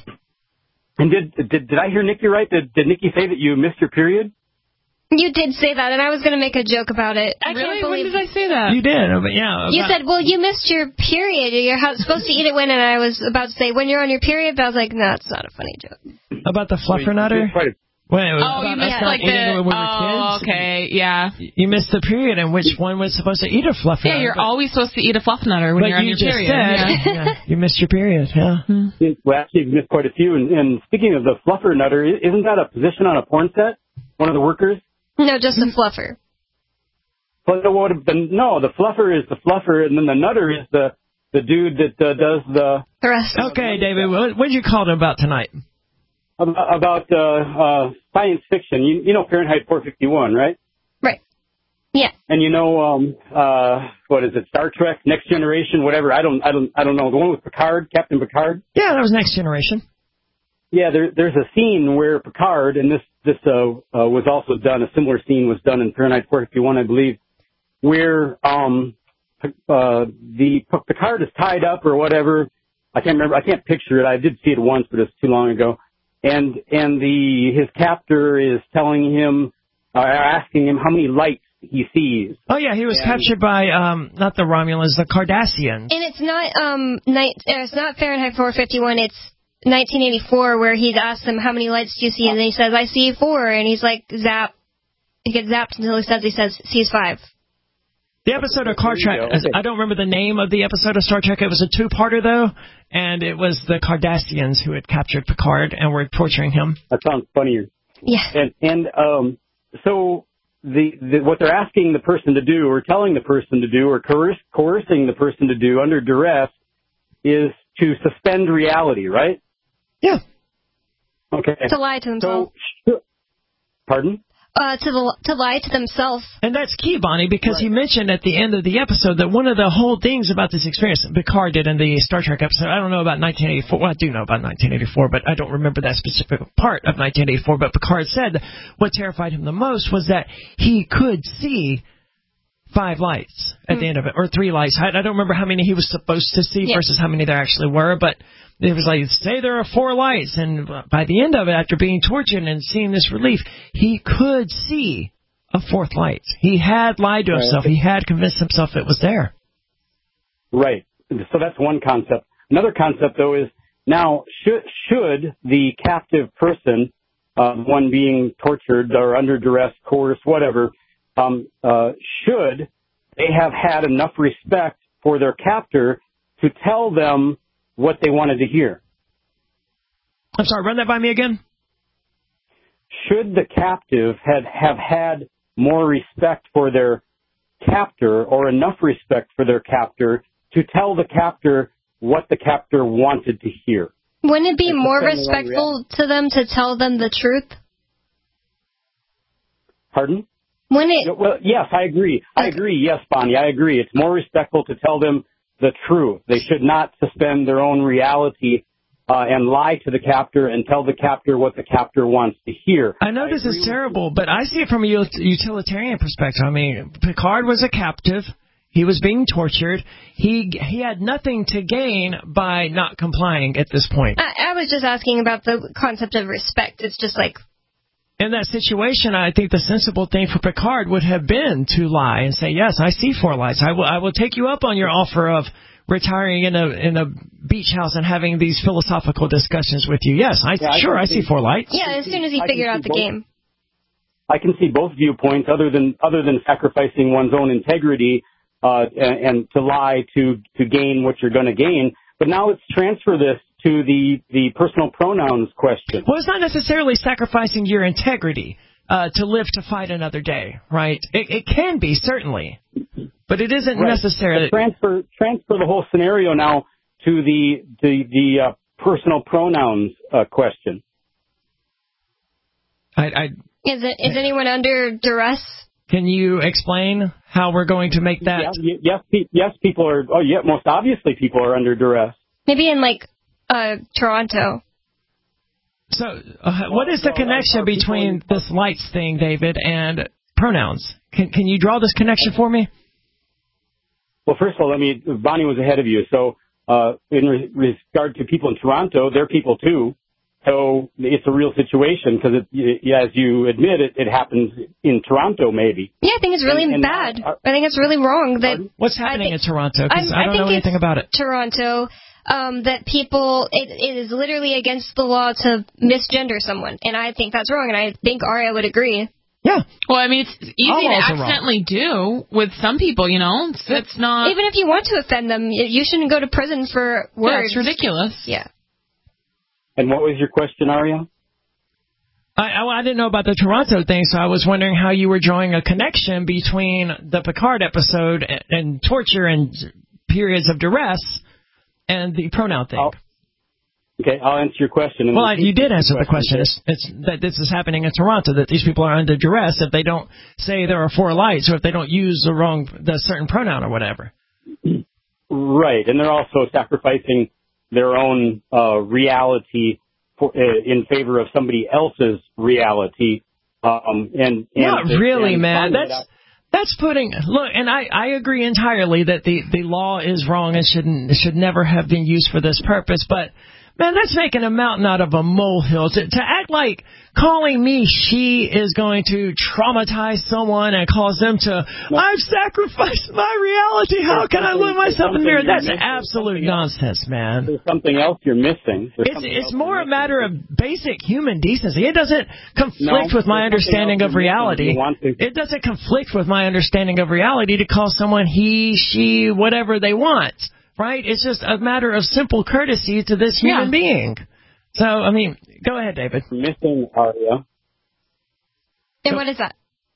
And did did did I hear Nikki right? Did, did Nikki say that you missed your period? You did say that, and I was going to make a joke about it. I Really? can't believe When did I say that? You did, but yeah. You about- said, well, you missed your period. You're ho- supposed to eat it when, and I was about to say, when you're on your period, but I was like, no, it's not a funny joke. About the Well, you fluffernutter? did quite a- Wait, Oh, about you us missed not like eating the. it when we were Oh, kids? okay, yeah. You missed the period in which one was supposed to eat a fluffernutter. Yeah, you're but- always supposed to eat a fluff nutter when but you're on you your just period. said, Yeah. yeah, you missed your period, yeah. Yeah, well, actually, you've missed quite a few. And, and speaking of the fluffer nutter, i- isn't that a position on a porn set? One of the workers? No, just a fluffer. Well, no, what- the, no, the fluffer is the fluffer, and then the nutter is the the dude that uh, does the The rest. Okay, David, what what did you call it about tonight? about, about uh, uh, science fiction. You, you know Fahrenheit four fifty-one, right? Right. Yeah. And you know, um, uh, what is it? Star Trek, Next Generation, whatever. I don't, I don't, I don't know. The one with Picard, Captain Picard. Yeah, that was Next Generation. Yeah, there, there's a scene where Picard, and this this uh, uh, was also done. A similar scene was done in Fahrenheit four fifty-one, I believe, where um, uh, the Picard is tied up or whatever. I can't remember. I can't picture it. I did see it once, but it's too long ago. And and the his captor is telling him, uh, asking him how many lights he sees. Oh, yeah, he was And- captured by, um, not the Romulans, the Cardassians. And it's not um night. Uh, it's not Fahrenheit four fifty-one. It's nineteen eighty-four, where he's asked him how many lights do you see, and he says I see four, and he's like zap. He gets zapped until he says he says sees five. The episode of Car Trek, okay. I don't remember the name of the episode of Star Trek. It was a two-parter, though, and it was the Cardassians who had captured Picard and were torturing him. That sounds funnier. Yeah. And, and um, so the, the what they're asking the person to do or telling the person to do or coerce, coercing the person to do under duress is to suspend reality, right? Yeah. Okay. To lie to themselves. So, pardon? Uh, to the, to lie to themselves. And that's key, Bonnie, because right. he mentioned at the end of the episode that one of the whole things about this experience, Picard did in the Star Trek episode, I don't know about nineteen eighty-four, well, I do know about nineteen eighty-four, but I don't remember that specific part of nineteen eighty-four, but Picard said what terrified him the most was that he could see five lights at mm. the end of it, or three lights. I, I don't remember how many he was supposed to see yeah. versus how many there actually were, but it was like, say there are four lights, and by the end of it, after being tortured and seeing this relief, he could see a fourth light. He had lied to himself. Right. He had convinced himself it was there. Right. So that's one concept. Another concept, though, is now, should, should the captive person, uh, one being tortured or under duress, coerced, whatever, um, uh, should they have had enough respect for their captor to tell them what they wanted to hear? I'm sorry, run that by me again. Should the captive had, have had more respect for their captor or enough respect for their captor to tell the captor what the captor wanted to hear? Wouldn't it be more respectful to them to tell them the truth? Pardon? When it... Well, yes, I agree. I agree. Yes, Bonnie, I agree. It's more respectful to tell them the truth. They should not suspend their own reality uh, and lie to the captor and tell the captor what the captor wants to hear. I know I this is terrible, but I see it from a utilitarian perspective. I mean, Picard was a captive. He was being tortured. He he had nothing to gain by not complying at this point. I, I was just asking about the concept of respect. It's just like... In that situation, I think the sensible thing for Picard would have been to lie and say, yes, I see four lights. I will I will take you up on your offer of retiring in a in a beach house and having these philosophical discussions with you. Yes, I yeah, sure, I, I see four lights. Yeah, as soon as he figured out the both, game. I can see both viewpoints other than other than sacrificing one's own integrity uh, and, and to lie to, to gain what you're going to gain. But now let's transfer this to the, the personal pronouns question. Well, it's not necessarily sacrificing your integrity uh, to live to fight another day, right? It, it can be, certainly, but it isn't right. necessarily. Transfer transfer the whole scenario now to the the, the uh, personal pronouns uh, question. I, I is it is anyone under duress? Can you explain how we're going to make that? Yeah, yes, yes, people are. Oh, yeah, most obviously, people are under duress. Maybe in like uh, Toronto. So, uh, what is the connection between this lights thing, David, and pronouns? Can Can you draw this connection for me? Well, first of all, let me. Bonnie was ahead of you. So, uh, in re- regard to people in Toronto, they're people too. So it's a real situation because, as you admit, it, it happens in Toronto, maybe. Yeah, I think it's really and, and bad. Uh, I think it's really wrong that. What's happening think, in Toronto? Because I, I don't I know anything about it. Toronto, um, that people, it, it is literally against the law to misgender someone, and I think that's wrong. And I think Aria would agree. Yeah. Well, I mean, it's easy to accidentally do with some people, you know. It's, it's not. Even if you want to offend them, you shouldn't go to prison for words. Yeah, it's ridiculous. Yeah. And what was your question, Aria? I, I, I didn't know about the Toronto thing, so I was wondering how you were drawing a connection between the Picard episode and, and torture and periods of duress and the pronoun thing. I'll, okay, I'll answer your question. Well, I, you did answer the question. It's, it's that this is happening in Toronto, that these people are under duress if they don't say there are four lights or if they don't use the wrong, the certain pronoun or whatever. Right, and they're also sacrificing their own uh, reality for, uh, in favor of somebody else's reality. Um, and, and Not really, and man. That's that that's putting look. And I, I agree entirely that the, the law is wrong and shouldn't should never have been used for this purpose. But Man, that's making a mountain out of a molehill. To, to act like calling me she is going to traumatize someone and cause them to, I've sacrificed my reality. How can I look myself in the mirror? That's absolute nonsense, man. There's something else you're missing. There's It's, it's more a matter of basic human decency. It doesn't conflict No, with my there's something understanding else of you're missing. reality. You want to- It doesn't conflict with my understanding of reality to call someone he, she, whatever they want. Right? It's just a matter of simple courtesy to this human Yeah. being. So, I mean, go ahead, David. Missing, Aria. And what is that?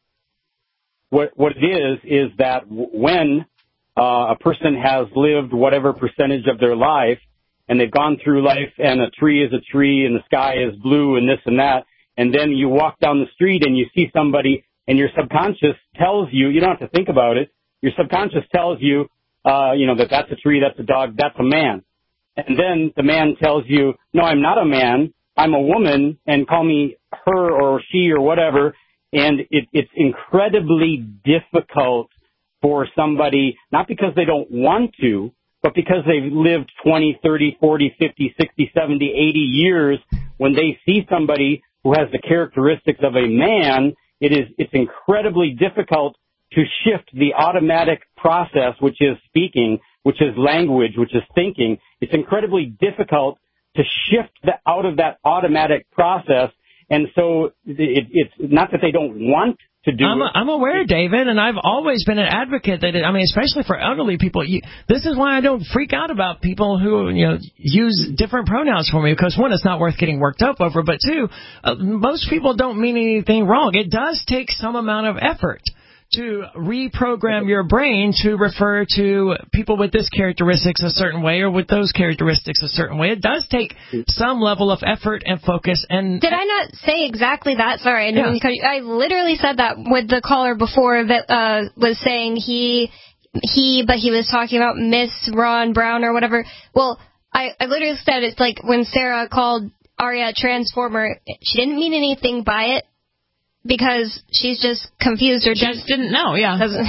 What what it is is that w- when uh, a person has lived whatever percentage of their life, and they've gone through life, and a tree is a tree, and the sky is blue, and this and that, and then you walk down the street and you see somebody, and your subconscious tells you, you don't have to think about it, your subconscious tells you, uh, you know, that that's a tree, that's a dog, that's a man. And then the man tells you, no, I'm not a man, I'm a woman, and call me her or she or whatever. And it, it's incredibly difficult for somebody, not because they don't want to, but because they've lived twenty, thirty, forty, fifty, sixty, seventy, eighty years, when they see somebody who has the characteristics of a man, it is, it's incredibly difficult to shift the automatic process, which is speaking, which is language, which is thinking. It's incredibly difficult to shift the, out of that automatic process. And so it, it's not that they don't want to do I'm, it. I'm aware, David, and I've always been an advocate that, it, I mean, especially for elderly people, you, this is why I don't freak out about people who, you know, use different pronouns for me, because one, it's not worth getting worked up over, but two, uh, most people don't mean anything wrong. It does take some amount of effort to reprogram your brain to refer to people with this characteristics a certain way or with those characteristics a certain way. It does take some level of effort and focus. And Did I not say exactly that? Sorry, I didn't mean to cut you. I literally said that with the caller before that uh, was saying he, he, but he was talking about Miss Ron Brown or whatever. Well, I, I literally said it's like when Sarah called Aria a transformer, she didn't mean anything by it, because she's just confused or just didn't know, yeah. Doesn't.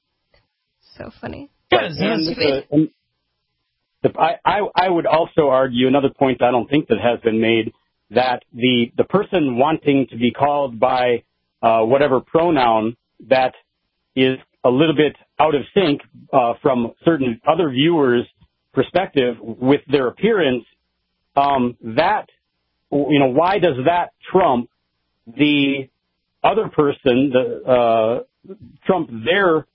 So funny. But, and the, and the, I, I, I would also argue another point I don't think that has been made, that the, the person wanting to be called by uh, whatever pronoun that is a little bit out of sync uh, from certain other viewers' perspective with their appearance, um, that, you know, why does that trump the other person, the, uh, trump their,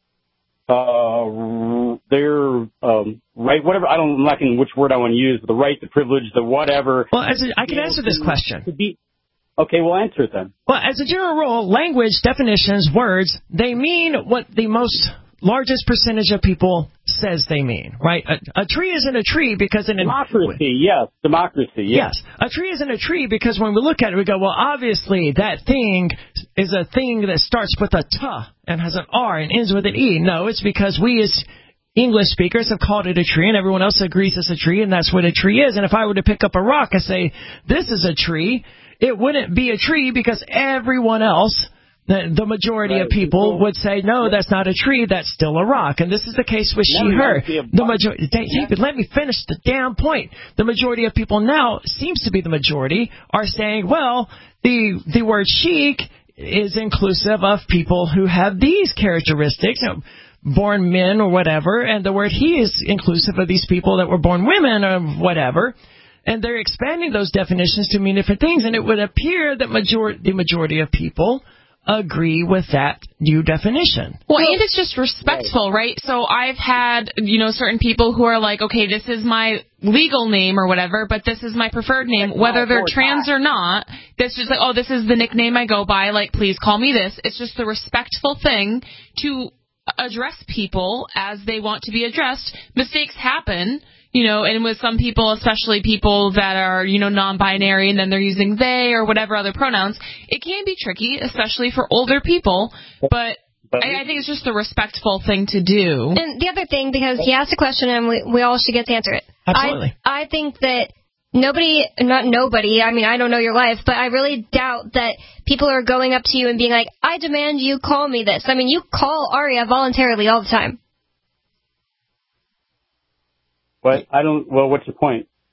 uh, their, um, right, whatever, I don't, I'm not in which word I want to use, the right, the privilege, the whatever. Well, as a, I can answer this question. To be, okay, we'll answer it then. Well, as a general rule, language, definitions, words, they mean what the most largest percentage of people says they mean, right? A, a tree isn't a tree because in democracy, yes, democracy, yes. Yes, a tree isn't a tree because when we look at it, we go, well, obviously that thing is a thing that starts with a T and has an R and ends with an E. No, it's because we as English speakers have called it a tree, and everyone else agrees it's a tree, and that's what a tree is. And if I were to pick up a rock and say, this is a tree, it wouldn't be a tree because everyone else, the, the majority right. of people would say, no, that's not a tree, that's still a rock. And this is the case with she, her. The majority, David, let me finish the damn point. The majority of people now, seems to be the majority, are saying, well, the the word chic is inclusive of people who have these characteristics, you know, born men or whatever, and the word he is inclusive of these people that were born women or whatever. And they're expanding those definitions to mean different things, and it would appear that major- the majority of people agree with that new definition. Well, and it's just respectful, right? So I've had, you know, certain people who are like, okay, this is my legal name or whatever, but this is my preferred name, whether they're trans or not. That's just like, oh, this is the nickname I go by, like, please call me this. It's just the respectful thing to address people as they want to be addressed. Mistakes happen. You know, and with some people, especially people that are, you know, non-binary and then they're using they or whatever other pronouns, it can be tricky, especially for older people. But I, I think it's just a respectful thing to do. And the other thing, because he asked a question and we, we all should get to answer it. Absolutely. I, I think that nobody, not nobody, I mean, I don't know your life, but I really doubt that people are going up to you and being like, I demand you call me this. I mean, you call Aria voluntarily all the time. But I don't, well, what's the point?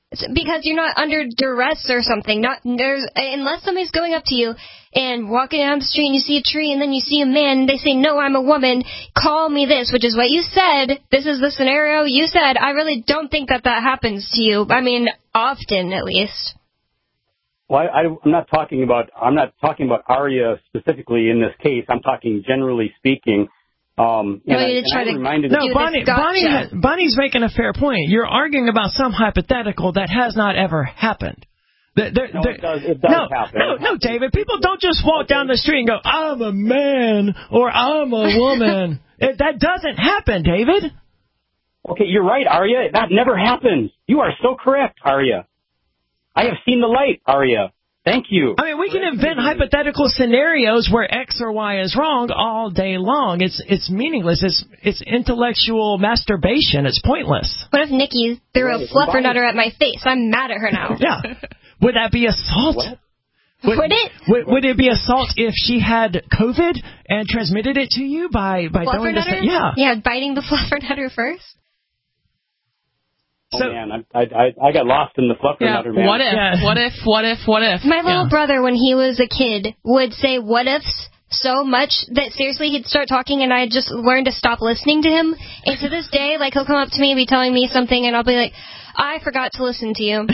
because you're not under duress or something. Not there's unless somebody's going up to you and walking down the street and you see a tree and then you see a man and they say, no, I'm a woman, call me this, which is what you said. This is the scenario you said. I really don't think that that happens to you. I mean, often at least. Well, I, I'm not talking about I'm not talking about Arya specifically in this case. I'm talking generally speaking. Um, no, and you I, try to reminded no, Bonnie, gotcha. Bonnie, Bonnie's making a fair point. You're arguing about some hypothetical that has not ever happened. There, there, no, there, it does, it does no, happen. no, no, David. People don't just walk okay. down the street and go, I'm a man or I'm a woman. it, that doesn't happen, David. Okay, you're right, Arya. That never happens. You are so correct, Arya. I have seen the light, Arya. Thank you. I mean, we can invent hypothetical scenarios where X or Y is wrong all day long. It's it's meaningless. It's it's intellectual masturbation. It's pointless. What if Nikki threw a fluffernutter at my face? I'm mad at her now. Yeah. Would that be assault? What? Would, would it? Would, would it be assault if she had COVID and transmitted it to you by, by throwing the... Yeah. Yeah, biting the fluffernutter first? Oh, so, man, I, I I got lost in the fluffernutter, yeah, man. What if, yeah. what if, what if, what if? My little yeah. brother, when he was a kid, would say what ifs so much that seriously he'd start talking and I just learned to stop listening to him. And to this day, like, he'll come up to me and be telling me something and I'll be like, I forgot to listen to you.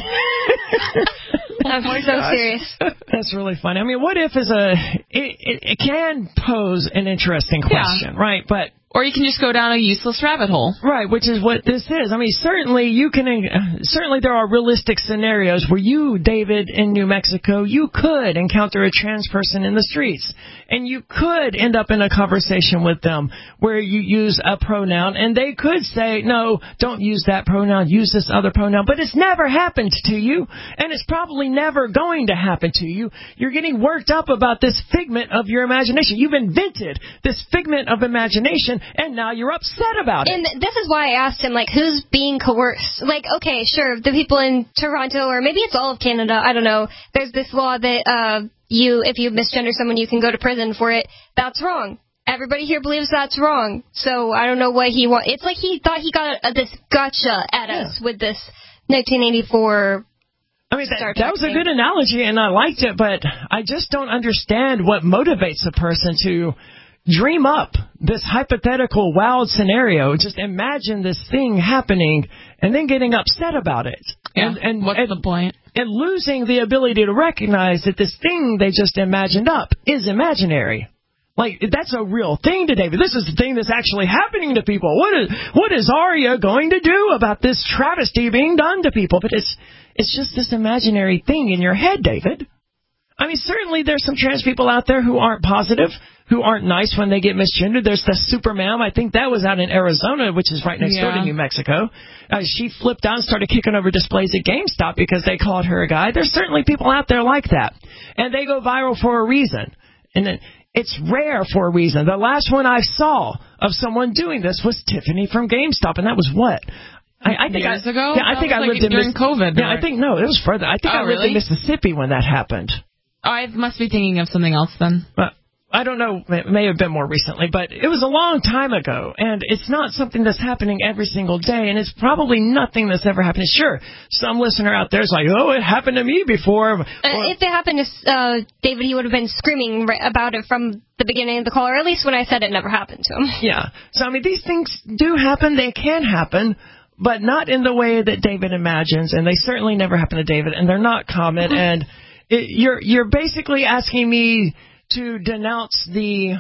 I'm oh so gosh. serious. That's really funny. I mean, what if is a, it, it, it can pose an interesting question, yeah. right? But Or you can just go down a useless rabbit hole. Right, which is what this is. I mean, certainly you can, uh, certainly there are realistic scenarios where you, David, in New Mexico, you could encounter a trans person in the streets. And you could end up in a conversation with them where you use a pronoun and they could say, no, don't use that pronoun, use this other pronoun. But it's never happened to you, and it's probably never going to happen to you. You're getting worked up about this figment of your imagination. You've invented this figment of imagination, and now you're upset about it. And this is why I asked him, like, who's being coerced? Like, okay, sure, the people in Toronto, or maybe it's all of Canada, I don't know. There's this law that uh, you, if you misgender someone, you can go to prison for it. That's wrong. Everybody here believes that's wrong. So I don't know what he wants. It's like he thought he got a, this gotcha at yeah. us with this nineteen eighty-four I mean, that, that was a good analogy, and I liked it, but I just don't understand what motivates a person to dream up this hypothetical wild scenario. Just imagine this thing happening and then getting upset about it. Yeah, and, and what's and, the point? And losing the ability to recognize that this thing they just imagined up is imaginary. Like, that's a real thing to David. This is the thing that's actually happening to people. What is what is Arya going to do about this travesty being done to people? But it's it's just this imaginary thing in your head, David. I mean, certainly there's some trans people out there who aren't positive, who aren't nice when they get misgendered. There's the Superman. I think that was out in Arizona, which is right next yeah. door to New Mexico. Uh, she flipped out and started kicking over displays at GameStop because they called her a guy. There's certainly people out there like that. And they go viral for a reason. And then it's rare for a reason. The last one I saw of someone doing this was Tiffany from GameStop, and that was what? I, I think Years I, ago? Yeah, I think I like lived in during Miss- COVID. Yeah, I think no, it was further. I think oh, I lived really? in Mississippi when that happened. Oh, I must be thinking of something else then. But I don't know. It may have been more recently, but it was a long time ago, and it's not something that's happening every single day, and it's probably nothing that's ever happened. Sure, some listener out there is like, oh, it happened to me before. Uh, if it happened to uh, David, he would have been screaming about it from the beginning of the call, or at least when I said it never happened to him. Yeah. So, I mean, these things do happen. They can happen, but not in the way that David imagines, and they certainly never happen to David, and they're not common, and it, you're you're basically asking me to denounce the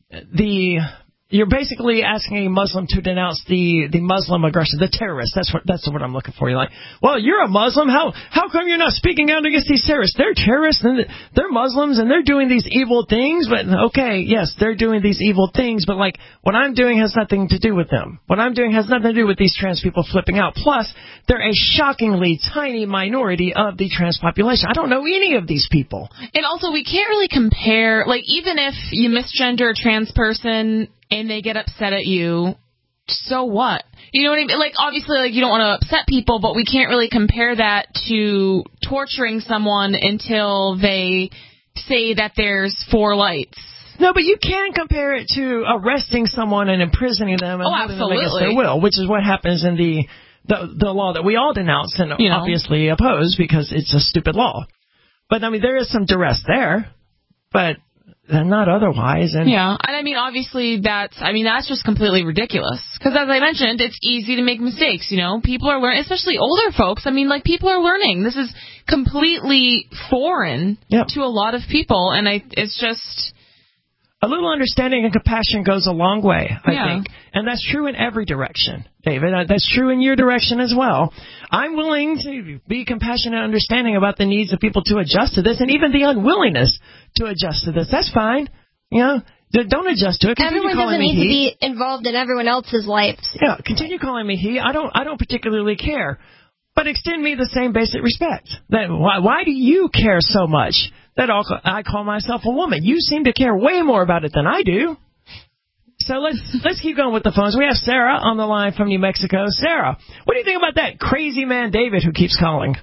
the you're basically asking a Muslim to denounce the, the Muslim aggressor, the terrorist. That's what that's what I'm looking for. You're like, well, you're a Muslim. How how come you're not speaking out against these terrorists? They're terrorists and they're Muslims and they're doing these evil things. But okay, yes, they're doing these evil things. But like what I'm doing has nothing to do with them. What I'm doing has nothing to do with these trans people flipping out. Plus, they're a shockingly tiny minority of the trans population. I don't know any of these people. And also, we can't really compare. Like, even if you misgender a trans person and they get upset at you, so what? You know what I mean? Like, obviously, like, you don't want to upset people, but we can't really compare that to torturing someone until they say that there's four lights. No, but you can compare it to arresting someone and imprisoning them and oh, holding them absolutely. against their will, which is what happens in the the the law that we all denounce and you know. obviously oppose because it's a stupid law. But I mean, there is some duress there, but not otherwise. And yeah, and I mean, obviously that's I mean that's just completely ridiculous. Because as I mentioned, it's easy to make mistakes. You know, people are learning, especially older folks. I mean, like people are learning. This is completely foreign yep. to a lot of people, and I it's just. A little understanding and compassion goes a long way, I yeah. think. And that's true in every direction, David. That's true in your direction as well. I'm willing to be compassionate and understanding about the needs of people to adjust to this and even the unwillingness to adjust to this. That's fine. You know, don't adjust to it. Continue Everyone calling doesn't me need he. to be involved in everyone else's lives. Yeah, continue calling me he. I don't, I don't particularly care. But extend me the same basic respect. That, why, why do you care so much that I'll, I call myself a woman? You seem to care way more about it than I do. So let's let's keep going with the phones. We have Sarah on the line from New Mexico. Sarah, what do you think about that crazy man David who keeps calling?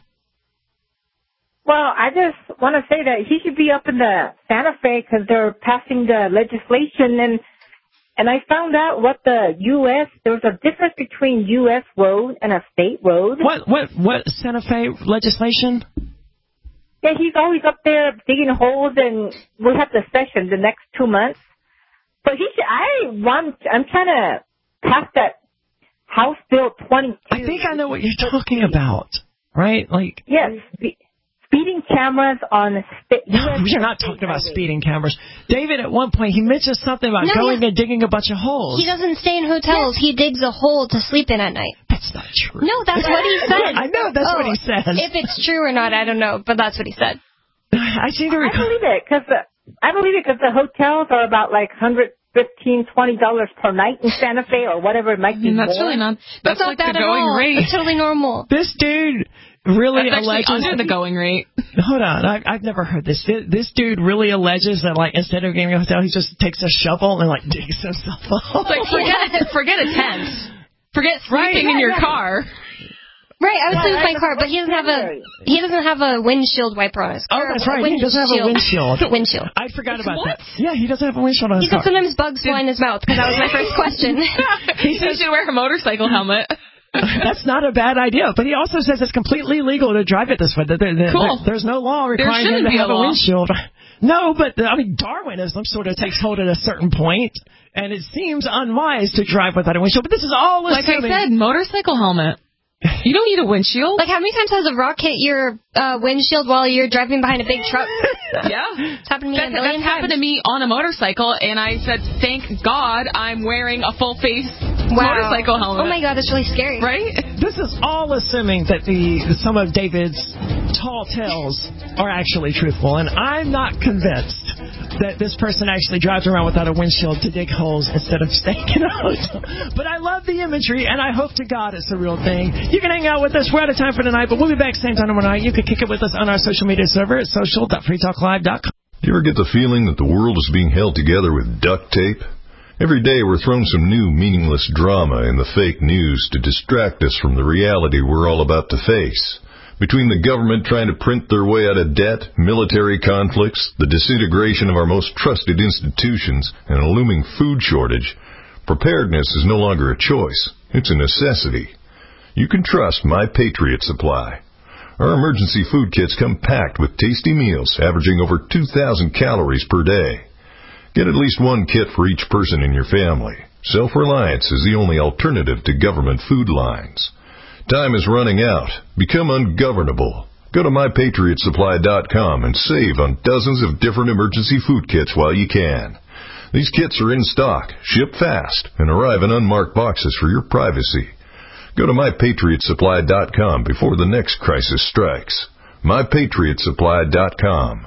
Well, I just want to say that he should be up in the Santa Fe because they're passing the legislation, and and I found out what the U S there's a difference between U S road and a state road. What what what Santa Fe legislation? Yeah, he's always up there digging holes, and we have the session the next two months. So he should, I want, I'm trying to pass that House Bill twenty-two. I think I know what you're talking about, right? Like yes, spe- speeding cameras on. St- no, we're not talking about speeding cameras. David, at one point, he mentioned something about no, going yeah. and digging a bunch of holes. He doesn't stay in hotels. He digs a hole to sleep in at night. That's not true. No, that's what he said. I know that's oh, what he says. If it's true or not, I don't know, but that's what he said. I seem to recall. I believe it because I believe it because the hotels are about like one hundred fifteen, twenty dollars per night in Santa Fe or whatever it might be. And that's more. really not. That's, That's not like bad the at going all. rate. It's totally normal. This dude really That's actually alleges under the going rate. Hold on, I, I've never heard this. This dude really alleges that, like, instead of getting a hotel, he just takes a shovel and like digs himself up. Like forget forget a tent, forget sleeping right. in your yeah. car. Right, I was Yeah, in I my car, but he doesn't have a he doesn't have a windshield wiper on his car. Oh, that's right. He doesn't have a windshield. windshield. I forgot about What? that. Yeah, he doesn't have a windshield on He his said car. sometimes bugs fly in his mouth because that was my first question. He says should wear a motorcycle helmet. That's not a bad idea, but he also says it's completely legal to drive it this way. There, there, Cool. there, there's no law requiring him to be a have a law. windshield. No, but I mean Darwinism sort of takes hold at a certain point, and it seems unwise to drive without a windshield. But this is all Like I assuming. said, motorcycle helmet. You don't need a windshield. Like, how many times has a rock hit your uh, windshield while you're driving behind a big truck? Yeah. It's happened to me That, a million that's happened to times. me on a motorcycle, and I said, thank God I'm wearing a full face Wow. motorcycle helmet. Oh my God, that's really scary. Right? This is all assuming that the some of David's tall tales are actually truthful, and I'm not convinced that this person actually drives around without a windshield to dig holes instead of staying in a hotel. But I love the imagery, and I hope to God it's a real thing. You can hang out with us. We're out of time for tonight, but we'll be back same time tomorrow night. You can kick it with us on our social media server at social dot free talk live dot com. Do you ever get the feeling that the world is being held together with duct tape? Every day we're thrown some new meaningless drama in the fake news to distract us from the reality we're all about to face. Between the government trying to print their way out of debt, military conflicts, the disintegration of our most trusted institutions, and a looming food shortage, preparedness is no longer a choice. It's a necessity. You can trust My Patriot Supply. Our emergency food kits come packed with tasty meals averaging over two thousand calories per day. Get at least one kit for each person in your family. Self-reliance is the only alternative to government food lines. Time is running out. Become ungovernable. Go to my patriot supply dot com and save on dozens of different emergency food kits while you can. These kits are in stock, ship fast, and arrive in unmarked boxes for your privacy. Go to my patriot supply dot com before the next crisis strikes. my patriot supply dot com.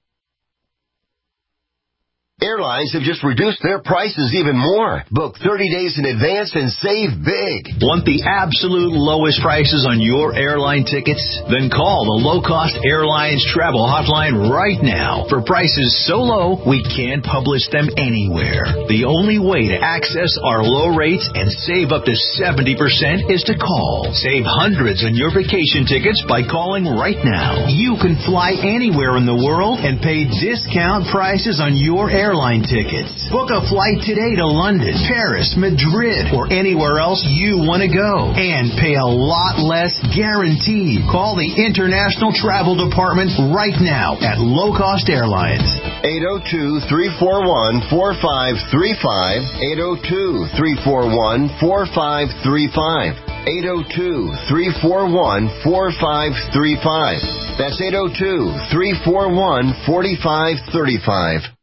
Airlines have just reduced their prices even more. Book thirty days in advance and save big. Want the absolute lowest prices on your airline tickets? Then call the Low Cost Airlines Travel Hotline right now. For prices so low, we can't publish them anywhere. The only way to access our low rates and save up to seventy percent is to call. Save hundreds on your vacation tickets by calling right now. You can fly anywhere in the world and pay discount prices on your airline airline tickets. Book a flight today to London, Paris, Madrid, or anywhere else you want to go. And pay a lot less guaranteed. Call the International Travel Department right now at Low Cost Airlines. eight oh two, three four one, four five three five. eight oh two, three four one, four five three five. eight oh two, three four one, four five three five. That's eight oh two, three four one, four five three five.